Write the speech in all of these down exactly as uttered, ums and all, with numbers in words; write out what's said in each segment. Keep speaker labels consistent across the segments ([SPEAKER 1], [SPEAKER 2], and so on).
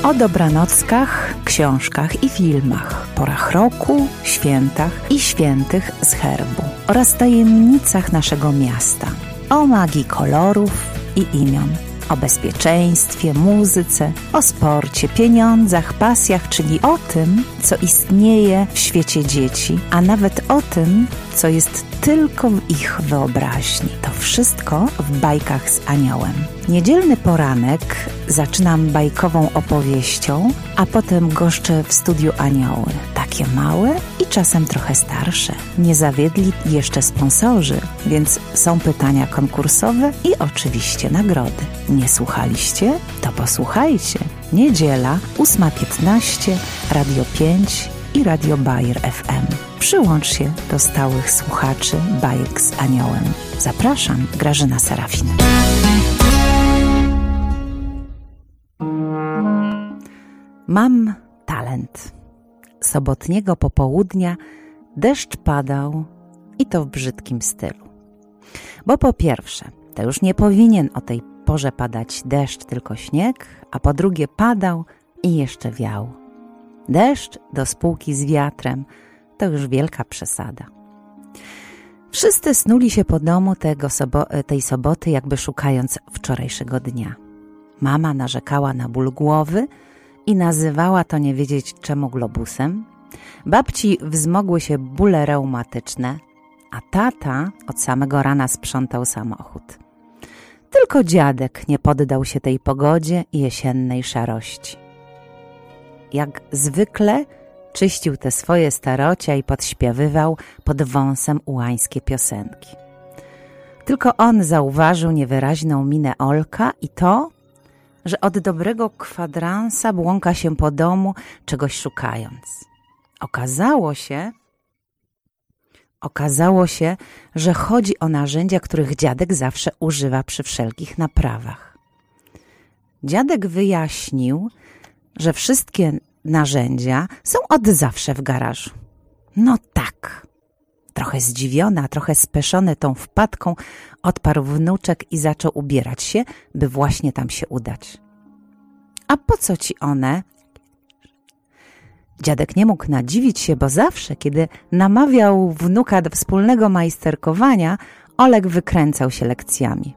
[SPEAKER 1] O dobranockach, książkach i filmach, porach roku, świętach i świętych z herbu oraz tajemnicach naszego miasta, o magii kolorów i imion, o bezpieczeństwie, muzyce, o sporcie, pieniądzach, pasjach, czyli o tym, co istnieje w świecie dzieci, a nawet o tym, co jest tylko w ich wyobraźni. To wszystko w Bajkach z Aniołem. Niedzielny poranek zaczynam bajkową opowieścią, a potem goszczę w studiu Anioły. Takie małe i czasem trochę starsze. Nie zawiedli jeszcze sponsorzy, więc są pytania konkursowe i oczywiście nagrody. Nie słuchaliście? To posłuchajcie. Niedziela, ósma piętnaście, Radio pięć i Radio Bayer F M. Przyłącz się do stałych słuchaczy Bajek z Aniołem. Zapraszam, Grażyna Serafin. Mam talent. Sobotniego popołudnia deszcz padał i to w brzydkim stylu. Bo po pierwsze, to już nie powinien o tej porze padać deszcz, tylko śnieg, a po drugie padał i jeszcze wiał. Deszcz do spółki z wiatrem to już wielka przesada. Wszyscy snuli się po domu tego sobo- tej soboty, jakby szukając wczorajszego dnia. Mama narzekała na ból głowy i nazywała to nie wiedzieć czemu globusem. Babci wzmogły się bóle reumatyczne, a tata od samego rana sprzątał samochód. Tylko dziadek nie poddał się tej pogodzie i jesiennej szarości. Jak zwykle czyścił te swoje starocia i podśpiewywał pod wąsem ułańskie piosenki. Tylko on zauważył niewyraźną minę Olka i to, że od dobrego kwadransa błąka się po domu, czegoś szukając. Okazało się, okazało się, że chodzi o narzędzia, których dziadek zawsze używa przy wszelkich naprawach. Dziadek wyjaśnił, że wszystkie narzędzia są od zawsze w garażu. No tak. Trochę zdziwiona, trochę speszony tą wpadką, odparł wnuczek i zaczął ubierać się, by właśnie tam się udać. A po co ci one? Dziadek nie mógł nadziwić się, bo zawsze, kiedy namawiał wnuka do wspólnego majsterkowania, Olek wykręcał się lekcjami.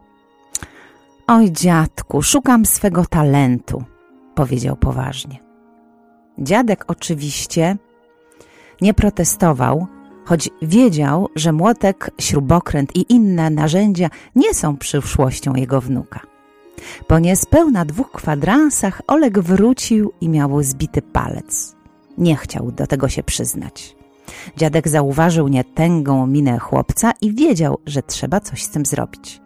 [SPEAKER 1] Oj, dziadku, szukam swego talentu, powiedział poważnie. Dziadek oczywiście nie protestował, choć wiedział, że młotek, śrubokręt i inne narzędzia nie są przyszłością jego wnuka. Po niespełna dwóch kwadransach Olek wrócił i miał zbity palec. Nie chciał do tego się przyznać. Dziadek zauważył nietęgą minę chłopca i wiedział, że trzeba coś z tym zrobić.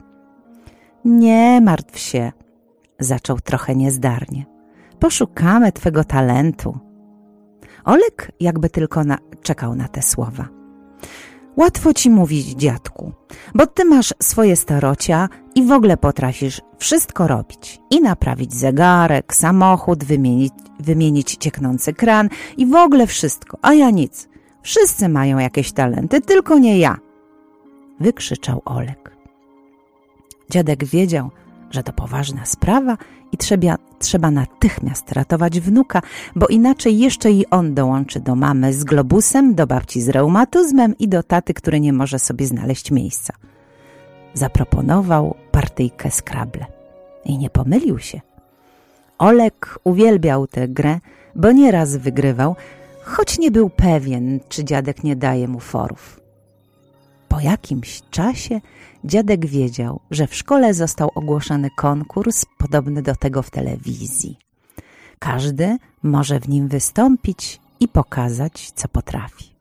[SPEAKER 1] Nie martw się, zaczął trochę niezdarnie. Poszukamy twego talentu. Olek jakby tylko na, czekał na te słowa. Łatwo ci mówić, dziadku, bo ty masz swoje starocia i w ogóle potrafisz wszystko robić. I naprawić zegarek, samochód, wymienić, wymienić cieknący kran i w ogóle wszystko, a ja nic. Wszyscy mają jakieś talenty, tylko nie ja, wykrzyczał Olek. Dziadek wiedział, że to poważna sprawa i trzeba, trzeba natychmiast ratować wnuka, bo inaczej jeszcze i on dołączy do mamy z globusem, do babci z reumatyzmem i do taty, który nie może sobie znaleźć miejsca. Zaproponował partyjkę Scrabble i nie pomylił się. Olek uwielbiał tę grę, bo nieraz wygrywał, choć nie był pewien, czy dziadek nie daje mu forów. Po jakimś czasie dziadek wiedział, że w szkole został ogłoszony konkurs podobny do tego w telewizji. Każdy może w nim wystąpić i pokazać, co potrafi.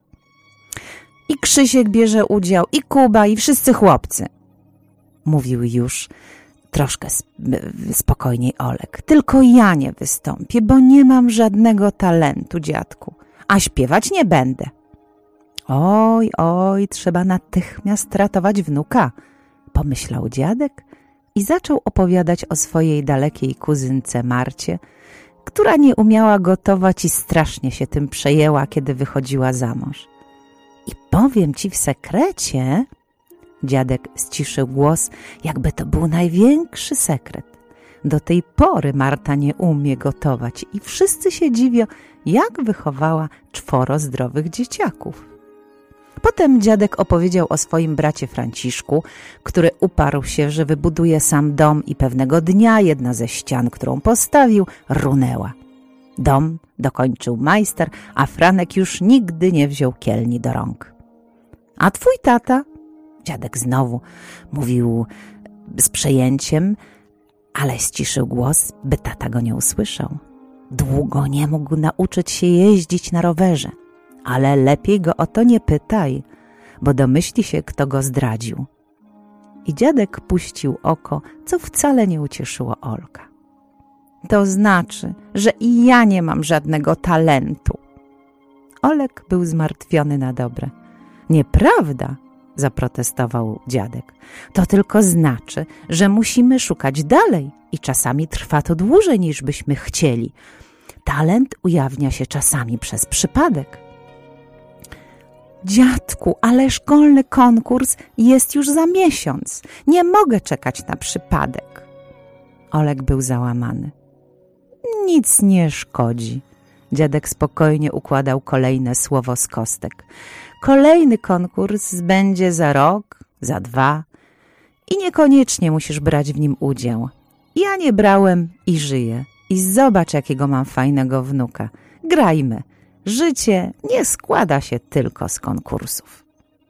[SPEAKER 1] I Krzysiek bierze udział, i Kuba, i wszyscy chłopcy, mówił już troszkę spokojniej Olek. Tylko ja nie wystąpię, bo nie mam żadnego talentu, dziadku, a śpiewać nie będę. Oj, oj, trzeba natychmiast ratować wnuka, pomyślał dziadek i zaczął opowiadać o swojej dalekiej kuzynce Marcie, która nie umiała gotować i strasznie się tym przejęła, kiedy wychodziła za mąż. I powiem ci w sekrecie, dziadek ściszył głos, jakby to był największy sekret. Do tej pory Marta nie umie gotować i wszyscy się dziwią, jak wychowała czworo zdrowych dzieciaków. Potem dziadek opowiedział o swoim bracie Franciszku, który uparł się, że wybuduje sam dom i pewnego dnia jedna ze ścian, którą postawił, runęła. Dom dokończył majster, a Franek już nigdy nie wziął kielni do rąk. A twój tata? Dziadek znowu mówił z przejęciem, ale ściszył głos, by tata go nie usłyszał. Długo nie mógł nauczyć się jeździć na rowerze, ale lepiej go o to nie pytaj, bo domyśli się, kto go zdradził. I dziadek puścił oko, co wcale nie ucieszyło Olka. To znaczy, że i ja nie mam żadnego talentu. Olek był zmartwiony na dobre. Nieprawda, zaprotestował dziadek. To tylko znaczy, że musimy szukać dalej i czasami trwa to dłużej niż byśmy chcieli. Talent ujawnia się czasami przez przypadek. Dziadku, ale szkolny konkurs jest już za miesiąc. Nie mogę czekać na przypadek. Olek był załamany. Nic nie szkodzi. Dziadek spokojnie układał kolejne słowo z kostek. Kolejny konkurs będzie za rok, za dwa i niekoniecznie musisz brać w nim udział. Ja nie brałem i żyję. I zobacz, jakiego mam fajnego wnuka. Grajmy. Życie nie składa się tylko z konkursów.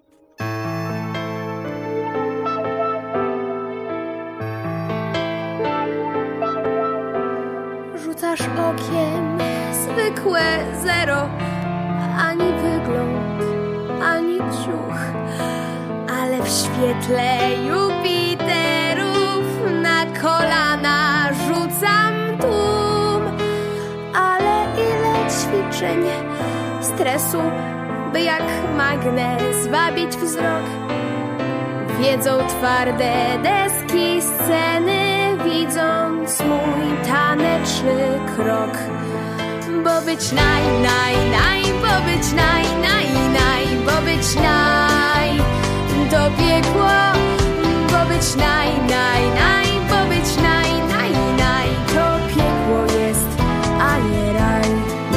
[SPEAKER 2] Rzucasz okiem zwykłe zero, ani wygląd, ani ciuch, ale w świetle Jupiterów na kolana rzucam tłum. Ale ile ćwiczeń, stresu, by jak magnes wabić wzrok. Wiedzą twarde deski sceny, widząc mój taneczny krok. Bo być naj, naj, naj, bo być naj, naj, naj, bo być naj, to piekło. Bo być naj, naj, naj, bo być naj, naj, naj, to piekło jest, a nie raj.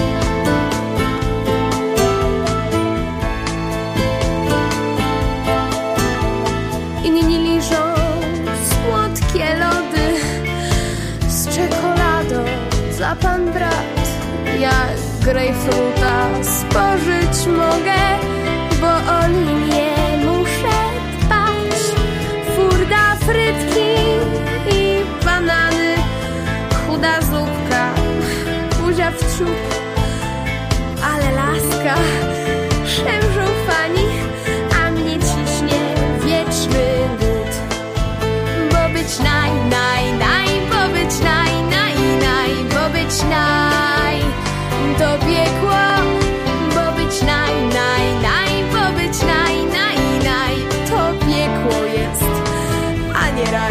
[SPEAKER 2] Inni liżą słodkie lody z czekoladą za pan brat. Ja grejpfruta spożyć mogę, bo o nim nie muszę dbać. Furda, frytki i banany, chuda zupka, buzia w ciup. Ale laska, szemrzą fani, a mnie ciśnie wieczny głód. Bo być naj, naj, naj, bo być naj, naj, naj, bo być naj, to piekło. Bo być naj, naj, naj, bo być naj, naj, naj, to piekło jest, a nie raj.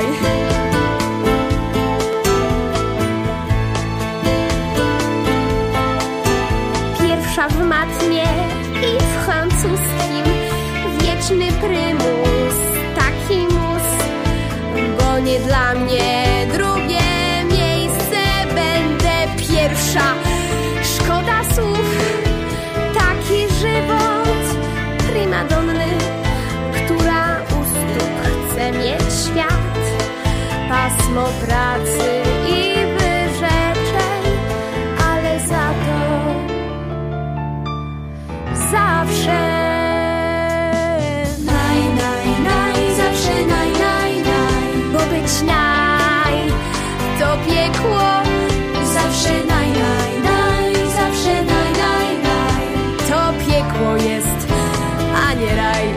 [SPEAKER 2] Pierwsza w matmie i w francuskim, wieczny prymus, taki mus. Bo nie dla mnie drugie miejsce, będę pierwsza. Szkoda słów, taki żywot primadonny, która u stóp chce mieć świat. Pasmo pracy i wyrzeczeń, ale za to zawsze naj, naj, naj, zawsze naj, naj, naj. Bo być naj, to piekło. Zawsze naj, naj, naj, zawsze naj, naj, naj. To piekło jest, a nie raj.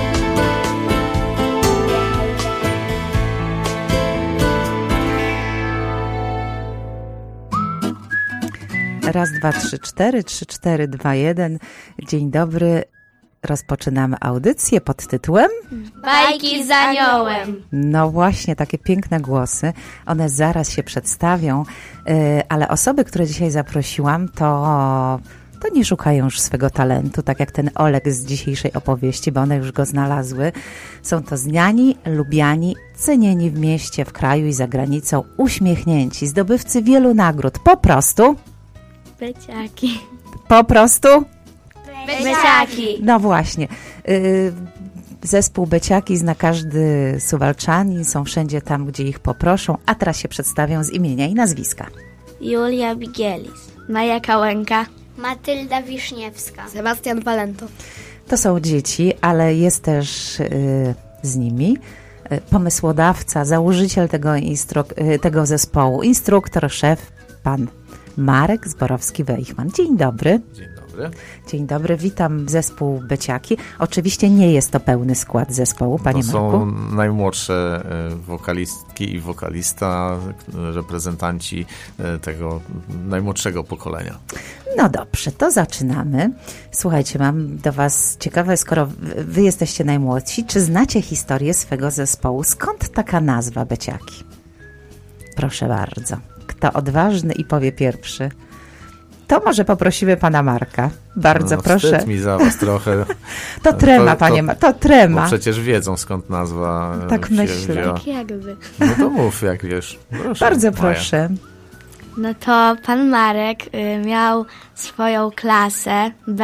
[SPEAKER 1] Raz, dwa, trzy, cztery, trzy, cztery, dwa, jeden. Dzień dobry. Rozpoczynamy audycję pod tytułem
[SPEAKER 2] Bajki z aniołem.
[SPEAKER 1] No właśnie, takie piękne głosy. One zaraz się przedstawią, ale osoby, które dzisiaj zaprosiłam, to to nie szukają już swego talentu, tak jak ten Oleg z dzisiejszej opowieści, bo one już go znalazły. Są to znani, lubiani, cenieni w mieście, w kraju i za granicą, uśmiechnięci, zdobywcy wielu nagród. Po prostu...
[SPEAKER 3] Beciaki.
[SPEAKER 1] Po prostu...
[SPEAKER 3] Beciaki.
[SPEAKER 1] No właśnie. Y, Zespół Beciaki zna każdy Suwalczanin, są wszędzie tam, gdzie ich poproszą, a teraz się przedstawią z imienia i nazwiska.
[SPEAKER 3] Julia Bigielis. Maja Kałęka.
[SPEAKER 4] Matylda Wiszniewska.
[SPEAKER 2] Sebastian Walento.
[SPEAKER 1] To są dzieci, ale jest też y, z nimi y, pomysłodawca, założyciel tego, instru- y, tego zespołu, instruktor, szef, pan Marek Zborowski-Weichman. Dzień dobry.
[SPEAKER 5] Dzień dobry.
[SPEAKER 1] Dzień dobry, witam zespół Beciaki. Oczywiście nie jest to pełny skład zespołu, panie
[SPEAKER 5] to
[SPEAKER 1] Marku.
[SPEAKER 5] są najmłodsze e, wokalistki i wokalista, e, reprezentanci e, tego najmłodszego pokolenia.
[SPEAKER 1] No dobrze, to zaczynamy. Słuchajcie, mam do was ciekawe, skoro wy jesteście najmłodsi, czy znacie historię swego zespołu? Skąd taka nazwa Beciaki? Proszę bardzo. Kto odważny i powie pierwszy? To może poprosimy pana Marka. Bardzo
[SPEAKER 5] no,
[SPEAKER 1] proszę.
[SPEAKER 5] Wstyd mi za was trochę.
[SPEAKER 1] To trema,
[SPEAKER 5] to,
[SPEAKER 1] panie Marku, to
[SPEAKER 5] Bo
[SPEAKER 1] trema.
[SPEAKER 5] przecież wiedzą, skąd nazwa e,
[SPEAKER 1] Tak
[SPEAKER 5] się
[SPEAKER 1] myślę.
[SPEAKER 5] wzięła.
[SPEAKER 3] Tak jakby.
[SPEAKER 5] No to mów, jak wiesz. Proszę,
[SPEAKER 1] Bardzo
[SPEAKER 5] Maja.
[SPEAKER 1] proszę.
[SPEAKER 3] No to pan Marek y, miał swoją klasę B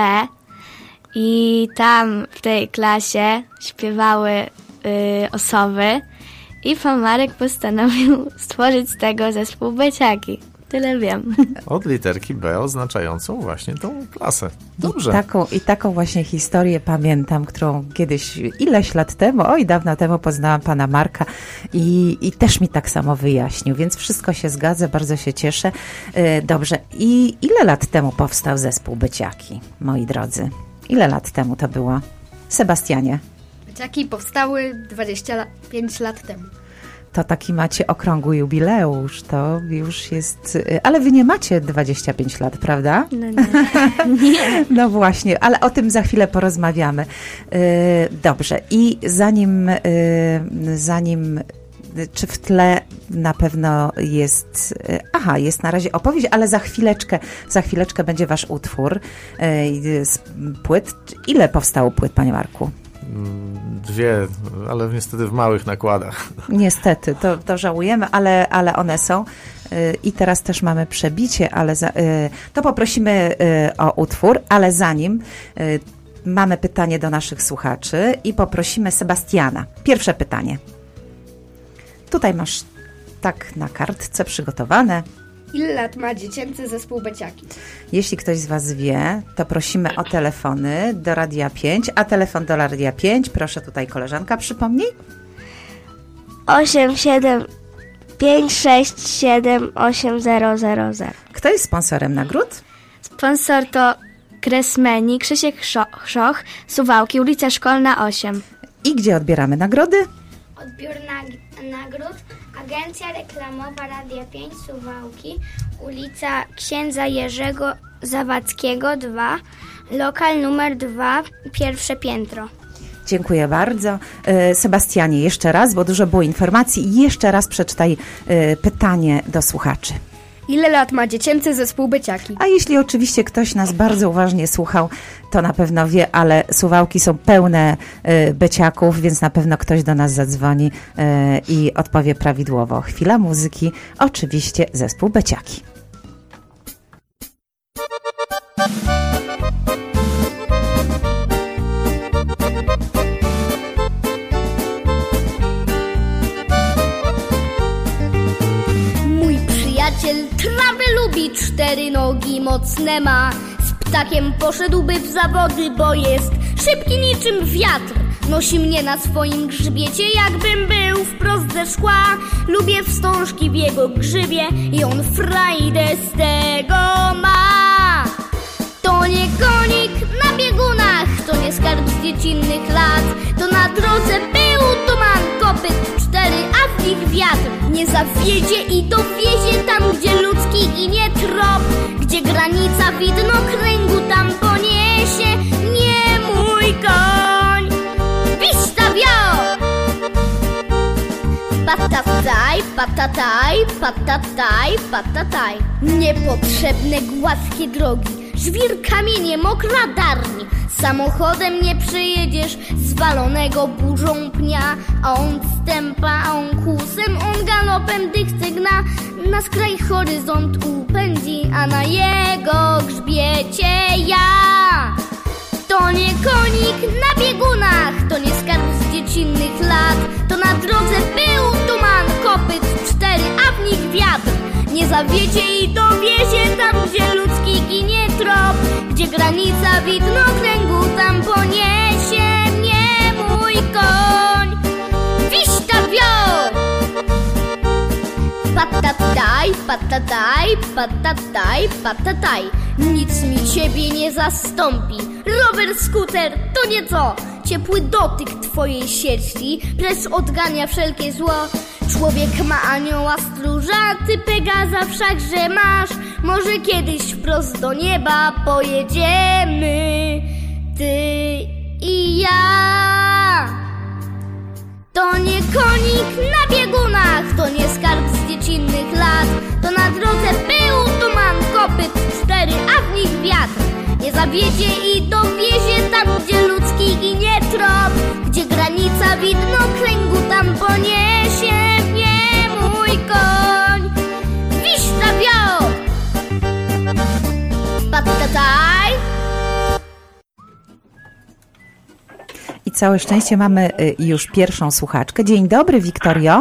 [SPEAKER 3] i tam w tej klasie śpiewały y, osoby i pan Marek postanowił stworzyć z tego zespół Beciaki. Tyle wiem.
[SPEAKER 5] Od literki B oznaczającą właśnie tą klasę. Dobrze.
[SPEAKER 1] I taką, I taką właśnie historię pamiętam, którą kiedyś, ileś lat temu, oj dawno temu poznałam pana Marka i, i też mi tak samo wyjaśnił, więc wszystko się zgadza, bardzo się cieszę. Yy, dobrze, i ile lat temu powstał zespół Beciaki, moi drodzy? Ile lat temu to było? Sebastianie,
[SPEAKER 2] Beciaki powstały dwadzieścia pięć lat temu.
[SPEAKER 1] to taki macie okrągły jubileusz, to już jest... yy, Ale wy nie macie dwadzieścia pięć lat, prawda?
[SPEAKER 3] No nie. nie.
[SPEAKER 1] No właśnie, ale o tym za chwilę porozmawiamy. Yy, dobrze, i zanim, yy, zanim, yy, czy w tle na pewno jest, yy, aha, jest na razie opowieść, ale za chwileczkę, za chwileczkę będzie wasz utwór yy, z płyt. Ile powstało płyt, panie Marku?
[SPEAKER 5] Dwie, ale niestety w małych nakładach.
[SPEAKER 1] Niestety, to, to żałujemy, ale, ale one są. Yy, I teraz też mamy przebicie, ale za, yy, to poprosimy yy, o utwór, ale zanim yy, mamy pytanie do naszych słuchaczy i poprosimy Sebastiana. Pierwsze pytanie. Tutaj masz tak na kartce przygotowane.
[SPEAKER 2] Ile lat ma dziecięcy zespół Beciaki?
[SPEAKER 1] Jeśli ktoś z was wie, to prosimy o telefony do Radia pięć, a telefon do Radia pięć, proszę tutaj koleżanka przypomnij.
[SPEAKER 3] osiem siedem pięć sześć siedem osiem zero zero zero.
[SPEAKER 1] Kto jest sponsorem nagród?
[SPEAKER 3] Sponsor to Kresmeni, Krzysiek Szo- Szoch, Suwałki, ulica Szkolna osiem.
[SPEAKER 1] I gdzie odbieramy nagrody?
[SPEAKER 4] Odbiór nag- nagród. Agencja Reklamowa Radia pięć Suwałki. Ulica Księdza Jerzego Zawadzkiego dwa. Lokal numer dwa. Pierwsze piętro.
[SPEAKER 1] Dziękuję bardzo. E, Sebastianie, jeszcze raz, bo dużo było informacji. I jeszcze raz przeczytaj e, pytanie do słuchaczy.
[SPEAKER 2] Ile lat ma dziecięcy zespół Beciaki?
[SPEAKER 1] A jeśli oczywiście ktoś nas bardzo uważnie słuchał, to na pewno wie, ale Suwałki są pełne e, beciaków, więc na pewno ktoś do nas zadzwoni e, i odpowie prawidłowo. Chwila muzyki, oczywiście zespół Beciaki.
[SPEAKER 4] Mój przyjaciel trawę lubi, cztery nogi mocne ma. Z ptakiem poszedłby w zawody, bo jest szybki niczym wiatr. Nosi mnie na swoim grzbiecie, jakbym był wprost ze szkła. Lubię wstążki w jego grzybie i on frajdę z tego ma. To nie konik na biegunach, to nie skarb z dziecinnych lat. To na drodze był tuman, kopyt cztery, a w nich wiatr. Nie zawiedzie i dowiezie tam, gdzie ludzki ginie trop. Gdzie granica widnokręgu tam poniesie nie mój koń. Wistawio! Patataj, patataj, patataj, patataj. Niepotrzebne, gładzkie drogi, żwir, kamienie, mokra darń. Samochodem nie przejedziesz zwalonego burzą pnia. A on stępa, a on kłusem, on galopem dychce gna. Na skraj horyzont upędzi, a na jego grzbiecie ja. To nie konik na biegunach, to nie skarb z dziecinnych lat. To na drodze był tuman, kopyt cztery, a w nich wiatr. Nie zawiedzie i dowiezie tam, gdzie ludzki ginie trop. Gdzie granica widnokręgu, tam poniesie mnie mój koń. Wiśta wior! Patataj, patataj, patataj, patataj. Nic mi ciebie nie zastąpi. Rower, skuter, to nieco. Ciepły dotyk twojej sierści precz odgania wszelkie zło. Człowiek ma anioła stróża, ty Pegaza wszakże masz. Może kiedyś wprost do nieba pojedziemy, ty i ja. To nie konik na biegunach, to nie skarb z dziecinnych lat. To na drodze był tuman, kopyt cztery, a w nich wiatr. Nie zawiedzie i dowiezie tam, gdzie ludzki ginie trop. Gdzie granica widnokręgu, tam poniesie mnie mój koń. Wiśta wior! Patataj!
[SPEAKER 1] I całe szczęście mamy y, już pierwszą słuchaczkę. Dzień dobry, Wiktorio.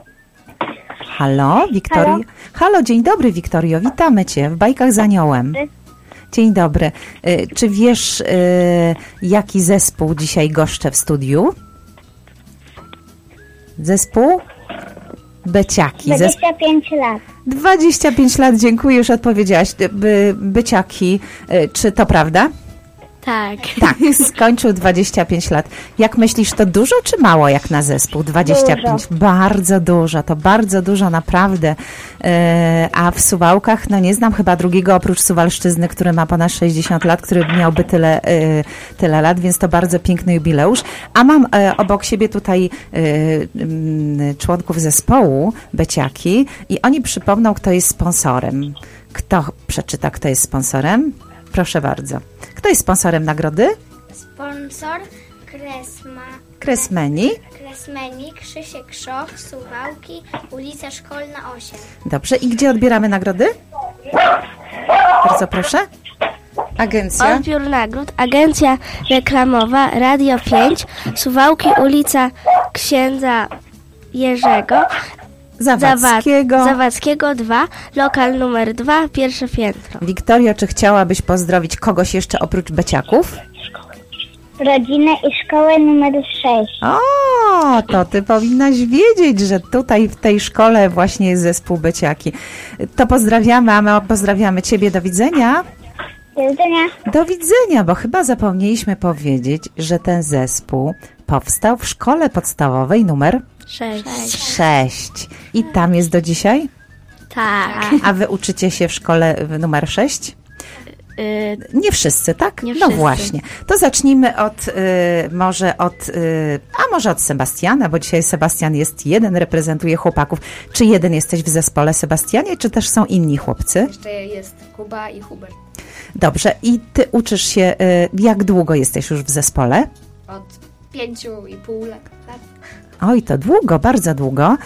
[SPEAKER 1] Halo, Wiktorio. Halo, Halo dzień dobry, Wiktorio. Witamy Cię w Bajkach z Aniołem. Dzień dobry. Y, czy wiesz, y, jaki zespół dzisiaj goszczę w studiu? Zespół? Beciaki.
[SPEAKER 6] dwadzieścia pięć lat.
[SPEAKER 1] dwadzieścia pięć lat, dziękuję, już odpowiedziałaś. By, byciaki, y, czy to prawda?
[SPEAKER 3] Tak.
[SPEAKER 1] Tak, skończył dwadzieścia pięć lat. Jak myślisz, to dużo czy mało jak na zespół? dwadzieścia pięć.
[SPEAKER 6] Dużo.
[SPEAKER 1] Bardzo dużo, to bardzo dużo naprawdę. E, a w Suwałkach, no nie znam chyba drugiego oprócz Suwalszczyzny, który ma ponad sześćdziesiąt lat, który miałby tyle, e, tyle lat, więc to bardzo piękny jubileusz. A mam e, obok siebie tutaj e, m, członków zespołu Beciaki i oni przypomną, kto jest sponsorem. Kto przeczyta, kto jest sponsorem? Proszę bardzo. Kto jest sponsorem nagrody?
[SPEAKER 6] Sponsor Kresma,
[SPEAKER 1] Kresmeni.
[SPEAKER 6] Kresmeni, Krzysiek Krzoch, Suwałki, ulica Szkolna osiem.
[SPEAKER 1] Dobrze. I gdzie odbieramy nagrody? Bardzo proszę. Agencja.
[SPEAKER 3] Odbiór nagród. Agencja reklamowa Radio pięć, Suwałki, ulica Księdza Jerzego
[SPEAKER 1] Zawadzkiego.
[SPEAKER 3] Zawadzkiego dwa, lokal numer dwa, pierwsze piętro.
[SPEAKER 1] Wiktorio, czy chciałabyś pozdrowić kogoś jeszcze oprócz Beciaków?
[SPEAKER 6] Rodzinę i szkołę numer sześć.
[SPEAKER 1] O, to ty powinnaś wiedzieć, że tutaj w tej szkole właśnie jest zespół Beciaki. To pozdrawiamy, a my pozdrawiamy Ciebie. Do widzenia.
[SPEAKER 6] Do widzenia.
[SPEAKER 1] Do widzenia, bo chyba zapomnieliśmy powiedzieć, że ten zespół powstał w szkole podstawowej numer
[SPEAKER 3] Sześć.
[SPEAKER 1] sześć. I tam jest do dzisiaj?
[SPEAKER 3] Tak.
[SPEAKER 1] A wy uczycie się w szkole w numer sześć?
[SPEAKER 3] Y,
[SPEAKER 1] Nie wszyscy, tak?
[SPEAKER 3] Nie
[SPEAKER 1] no
[SPEAKER 3] wszyscy.
[SPEAKER 1] właśnie. To zacznijmy od, y, może od, y, a może od Sebastiana, bo dzisiaj Sebastian jest jeden, reprezentuje chłopaków. Czy jeden jesteś w zespole, Sebastianie, czy też są inni chłopcy?
[SPEAKER 7] Jeszcze jest Kuba i Hubert.
[SPEAKER 1] Dobrze. I ty uczysz się, y, jak długo jesteś już w zespole?
[SPEAKER 7] Od pięciu i pół lat.
[SPEAKER 1] Oj, to długo, bardzo długo.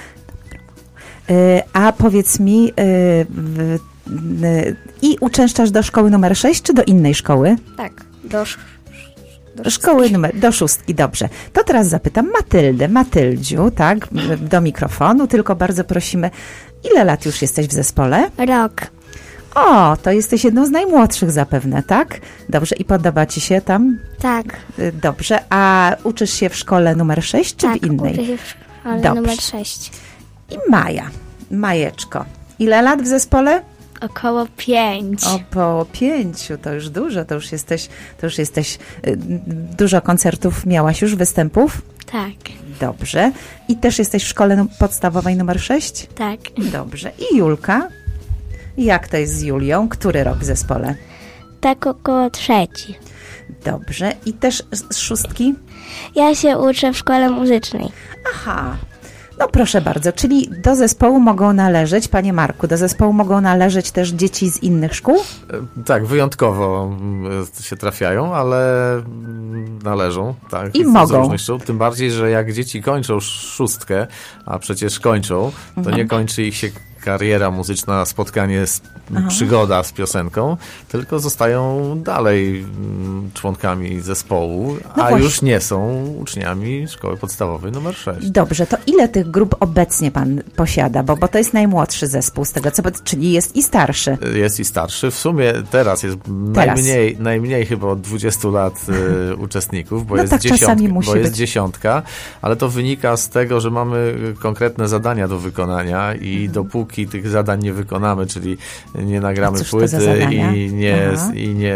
[SPEAKER 1] Y, a powiedz mi, y, w, y, i uczęszczasz do szkoły numer sześć, czy do innej szkoły?
[SPEAKER 7] Tak, do, sz-
[SPEAKER 1] Do szkoły numer, do szóstki, dobrze. To teraz zapytam Matyldę, Matyldziu, tak, do mikrofonu, tylko bardzo prosimy, ile lat już jesteś w zespole?
[SPEAKER 3] rok.
[SPEAKER 1] O, to jesteś jedną z najmłodszych zapewne, tak? Dobrze, i podoba ci się tam?
[SPEAKER 3] Tak.
[SPEAKER 1] Y, Dobrze, a uczysz się w szkole numer sześć, czy
[SPEAKER 3] tak,
[SPEAKER 1] w innej?
[SPEAKER 3] uczę się w szkole
[SPEAKER 1] Dobrze.
[SPEAKER 3] numer sześć.
[SPEAKER 1] I Maja, Majeczko. Ile lat w zespole?
[SPEAKER 3] Około pięć.
[SPEAKER 1] Około pięciu, to już dużo, to już jesteś, to już jesteś, y, dużo koncertów miałaś już, występów?
[SPEAKER 3] Tak,
[SPEAKER 1] Dobrze. I też jesteś w szkole num- podstawowej numer sześć?
[SPEAKER 3] tak.
[SPEAKER 1] Dobrze. I Julka? Jak to jest z Julią? Który rok w zespole?
[SPEAKER 3] Tak około trzeci.
[SPEAKER 1] Dobrze. I też z z szóstki?
[SPEAKER 3] Ja się uczę w szkole muzycznej.
[SPEAKER 1] Aha. No proszę bardzo, czyli do zespołu mogą należeć, panie Marku, do zespołu mogą należeć też dzieci z innych szkół?
[SPEAKER 5] E, Tak, wyjątkowo mm, się trafiają, ale mm, należą. Tak,
[SPEAKER 1] I
[SPEAKER 5] z-
[SPEAKER 1] mogą.
[SPEAKER 5] Z różnych szkół. Tym bardziej, że jak dzieci kończą szóstkę, a przecież kończą, to
[SPEAKER 1] Mhm.
[SPEAKER 5] nie kończy ich się kariera muzyczna, spotkanie, z, przygoda z piosenką, tylko zostają dalej mm, członkami zespołu,
[SPEAKER 1] No
[SPEAKER 5] a
[SPEAKER 1] właśnie.
[SPEAKER 5] już nie są uczniami szkoły podstawowej numer sześć.
[SPEAKER 1] Dobrze, to ile tych grup obecnie pan posiada? Bo, bo to jest najmłodszy zespół z tego, co, czyli jest i starszy.
[SPEAKER 5] Jest i starszy. W sumie teraz jest
[SPEAKER 1] Teraz.
[SPEAKER 5] najmniej, najmniej chyba od dwudziestu lat y, uczestników, bo,
[SPEAKER 1] No
[SPEAKER 5] jest
[SPEAKER 1] tak czasami
[SPEAKER 5] dziesiątka,
[SPEAKER 1] musi
[SPEAKER 5] bo jest
[SPEAKER 1] być.
[SPEAKER 5] dziesiątka, ale to wynika z tego, że mamy konkretne zadania do wykonania i
[SPEAKER 1] Mhm.
[SPEAKER 5] dopóki tych zadań nie wykonamy, czyli nie nagramy
[SPEAKER 1] A cóż to za
[SPEAKER 5] płyty
[SPEAKER 1] zadania?
[SPEAKER 5] i nie,
[SPEAKER 1] Aha.
[SPEAKER 5] i nie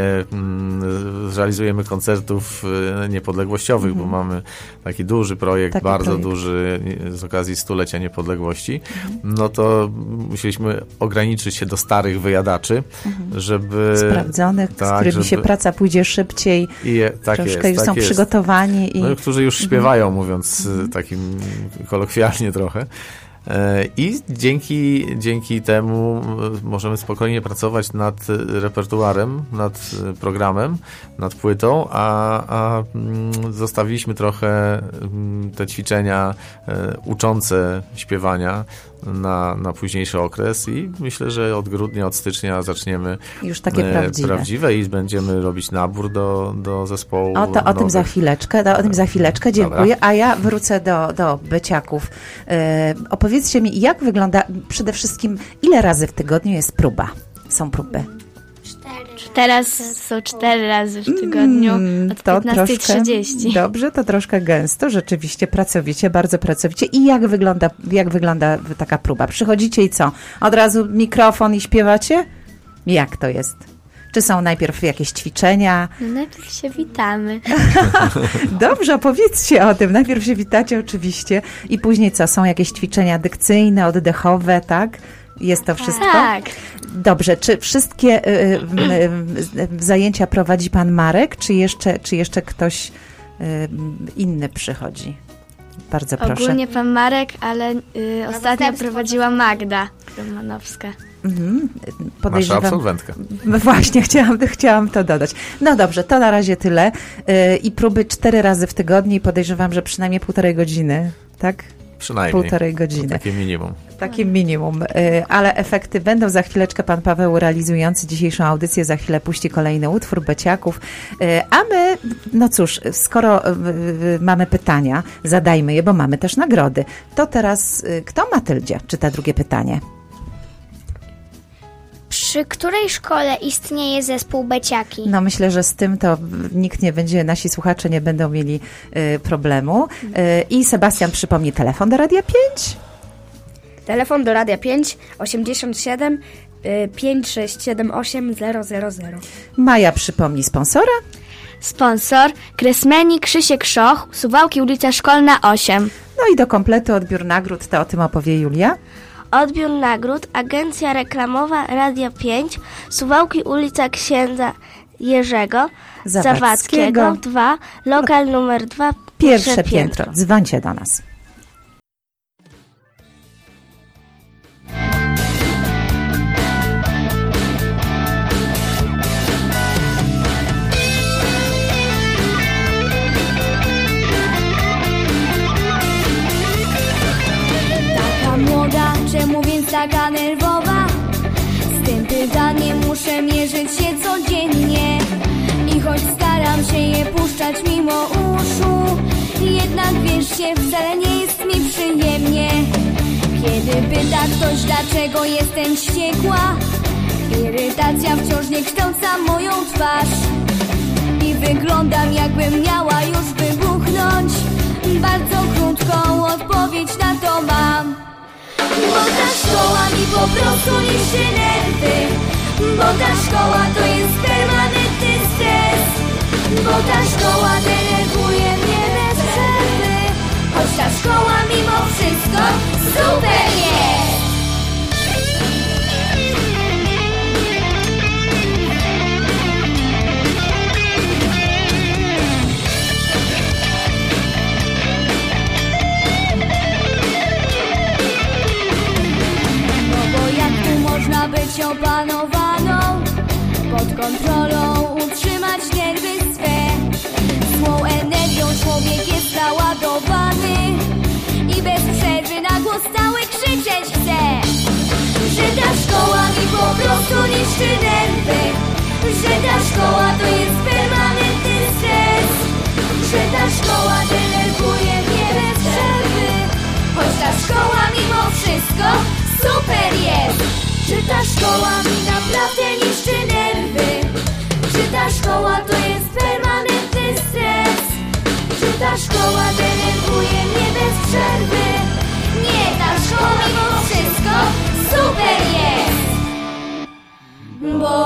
[SPEAKER 5] mm, zrealizujemy koncertów y, niepodległościowych, bo mamy taki duży projekt,
[SPEAKER 1] Taki
[SPEAKER 5] bardzo
[SPEAKER 1] projekt.
[SPEAKER 5] duży y, z okazji stulecia niepodległości, no to musieliśmy ograniczyć się do starych wyjadaczy, żeby...
[SPEAKER 1] Sprawdzonych, z
[SPEAKER 5] tak,
[SPEAKER 1] którymi się
[SPEAKER 5] żeby-
[SPEAKER 1] praca pójdzie szybciej,
[SPEAKER 5] I je, tak
[SPEAKER 1] troszkę
[SPEAKER 5] jest,
[SPEAKER 1] już
[SPEAKER 5] tak
[SPEAKER 1] są
[SPEAKER 5] jest.
[SPEAKER 1] przygotowani. I...
[SPEAKER 5] No, którzy już śpiewają, mówiąc y, takim kolokwialnie trochę. E, I dzięki, dzięki temu y, możemy spokojnie pracować nad y, repertuarem, nad y, programem, nad płytą, a, a mm, zostawiliśmy trochę mm, te ćwiczenia y, uczące śpiewania na, na późniejszy okres i myślę, że od grudnia, od stycznia zaczniemy
[SPEAKER 1] Już takie
[SPEAKER 5] e,
[SPEAKER 1] prawdziwe.
[SPEAKER 5] prawdziwe i będziemy robić nabór do, do zespołu.
[SPEAKER 1] O, to o tym
[SPEAKER 5] nowych.
[SPEAKER 1] za chwileczkę, to o tym za chwileczkę, dziękuję.
[SPEAKER 5] Dobra.
[SPEAKER 1] A ja wrócę do, do byciaków. E, opowiedzcie mi, jak wygląda, przede wszystkim, ile razy w tygodniu jest próba? Są próby.
[SPEAKER 6] Cztery.
[SPEAKER 3] Teraz są cztery razy w tygodniu
[SPEAKER 1] Mm,
[SPEAKER 3] od
[SPEAKER 1] to
[SPEAKER 3] piętnastej
[SPEAKER 1] troszkę-
[SPEAKER 3] trzydzieści.
[SPEAKER 1] Dobrze, to troszkę gęsto, rzeczywiście pracowicie, bardzo pracowicie. I jak wygląda, jak wygląda taka próba? Przychodzicie i co? Od razu mikrofon i śpiewacie? Jak to jest? Czy są najpierw jakieś ćwiczenia?
[SPEAKER 3] No najpierw się witamy.
[SPEAKER 1] Dobrze, opowiedzcie o tym. Najpierw się witacie oczywiście i później co? Są jakieś ćwiczenia dykcyjne, oddechowe, tak? Jest to wszystko?
[SPEAKER 3] Tak.
[SPEAKER 1] Dobrze, czy wszystkie y, y, y, y, zajęcia prowadzi pan Marek, czy jeszcze, czy jeszcze ktoś y, inny przychodzi? Bardzo proszę.
[SPEAKER 3] Ogólnie pan Marek, ale y, ostatnio
[SPEAKER 6] zastępstwo
[SPEAKER 3] prowadziła Magda Romanowska.
[SPEAKER 1] Mhm.
[SPEAKER 5] Nasza
[SPEAKER 1] Podejrzewam.
[SPEAKER 5] absolwentka.
[SPEAKER 1] Właśnie, chciałam, chciałam to dodać. No dobrze, to na razie tyle. Y, I próby cztery razy w tygodniu i podejrzewam, że przynajmniej półtorej godziny, tak?
[SPEAKER 5] Przynajmniej.
[SPEAKER 1] Półtorej godziny.
[SPEAKER 5] Takie minimum.
[SPEAKER 1] Takie minimum, y, ale efekty będą. Za chwileczkę pan Paweł, realizujący dzisiejszą audycję, za chwilę puści kolejny utwór Beciaków. Y, A my, no cóż, skoro y, y, mamy pytania, zadajmy je, bo mamy też nagrody. To teraz y, kto? Matyldzie czyta drugie pytanie.
[SPEAKER 6] Przy której szkole istnieje zespół Beciaki?
[SPEAKER 1] No myślę, że z tym to nikt nie będzie, nasi słuchacze nie będą mieli y, problemu. Y, I Sebastian przypomni telefon do Radia pięć.
[SPEAKER 7] Telefon do Radia pięć osiemdziesiąt siedem pięć sześć siedem osiem zero zero zero.
[SPEAKER 1] Maja przypomni sponsora.
[SPEAKER 3] Sponsor Kresmeni Krzysiek Szoch, Suwałki ulica Szkolna osiem.
[SPEAKER 1] No i do kompletu odbiór nagród, to o tym opowie Julia.
[SPEAKER 8] Odbiór nagród, agencja reklamowa Radia pięć, Suwałki ulica Księdza Jerzego
[SPEAKER 1] Zawadzkiego.
[SPEAKER 8] Zawadzkiego dwa, lokal numer dwa,
[SPEAKER 1] Pierwsze piętro. Dzwońcie do nas.
[SPEAKER 4] Taka młoda, czemu więc taka nerwowa? Z tym pytaniem muszę mierzyć się codziennie. I choć staram się je puszczać mimo uszu, jednak wiesz się, wcale nie jest mi przyjemnie. Kiedy pyta ktoś, dlaczego jestem wściekła, irytacja wciąż nie kształca moją twarz. I wyglądam, jakbym miała już wybuchnąć. Bardzo krótką odpowiedź na to mam. Bo ta szkoła mi po prostu niszczy nerwy. Bo ta szkoła to jest permanentny stres. Bo ta szkoła denerwuje mnie bez przerwy. Choć ta szkoła mimo wszystko super jest.
[SPEAKER 2] załadowaną, pod kontrolą utrzymać nerwy swe. Złą energią człowiek jest załadowany i bez przerwy na głos cały krzyczeć chce, że ta szkoła mi po prostu niszczy nerwy, że ta szkoła to jest permanentny stres, że ta szkoła denerwuje mnie bez przerwy, choć ta szkoła mimo wszystko super jest. Że ta szkoła mi naprawdę niszczy nerwy, że ta szkoła to jest permanentny stres, że ta szkoła denerwuje mnie bez przerwy. Nie, ta szkoła mimo wszystko super jest. Bo